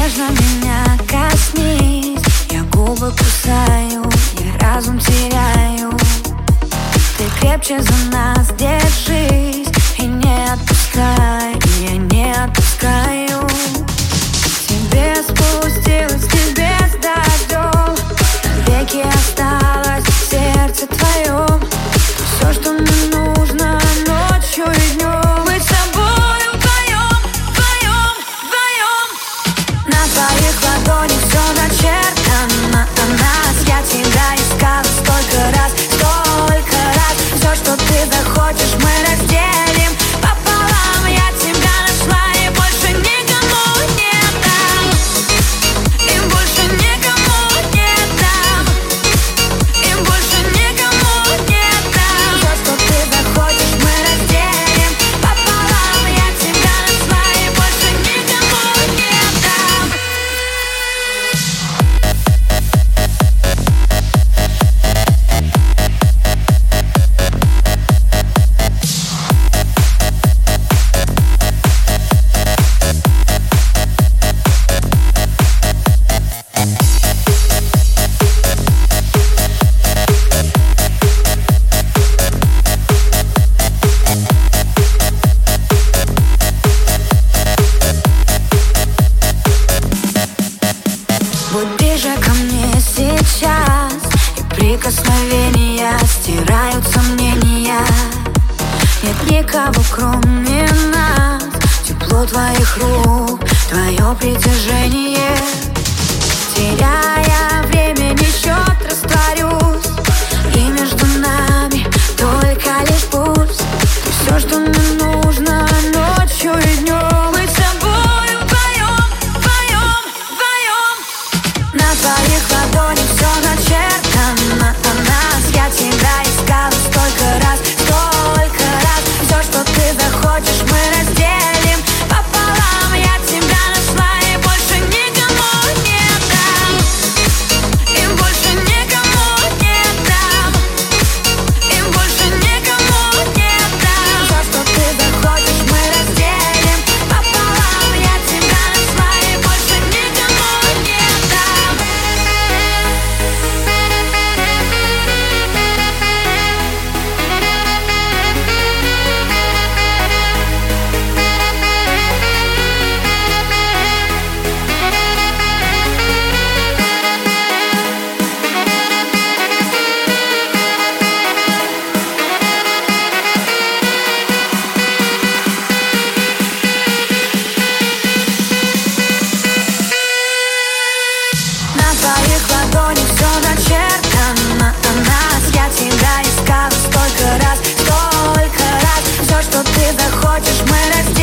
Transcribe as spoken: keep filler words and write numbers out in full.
нежно меня коснись. Я губы кусаю, я разум теряю. Ты крепче за нас держись и не отпускай, и я не отпускаю. К тебе спустилась, к тебе с дождем, навеки осталось в сердце твоем. Все, что мне нужно ночью и днем, быть с тобою вдвоем, вдвоем, вдвоем. На твоих ладонях все начертано о нас. Я тебя искала столько раз, столько раз. Все, что ты захочешь, мы разделим пополам. Я тебя нашла и больше никому не дам, и больше никому не дам, и больше никому не дам. Все, что ты захочешь, мы разделим пополам. Я тебя нашла и больше никому не дам. Будь ближе ко мне сейчас, и прикосновения стирают сомнения. Нет никого, кроме нас. Тепло твоих рук, твое притяжение. Теряя времени счет, растворюсь, и между нами только лишь пульс. Ты все, что мне нужно ночью и днем, быть с тобою вдвоем, вдвоем, вдвоем. На твоих ладонях все начертано о нас. Я тебя искала столько раз, столько раз. Все, что ты захочешь, мы разделим пополам. Я тебя нашла и больше никому не дам, и больше никому не дам, и больше никому не дам. Все, что ты захочешь, мы разделим пополам. Я тебя нашла и больше никому не дам. На твоих ладонях все начертано о нас. Я тебя искала столько раз, столько раз. Все, что ты захочешь, мы разделим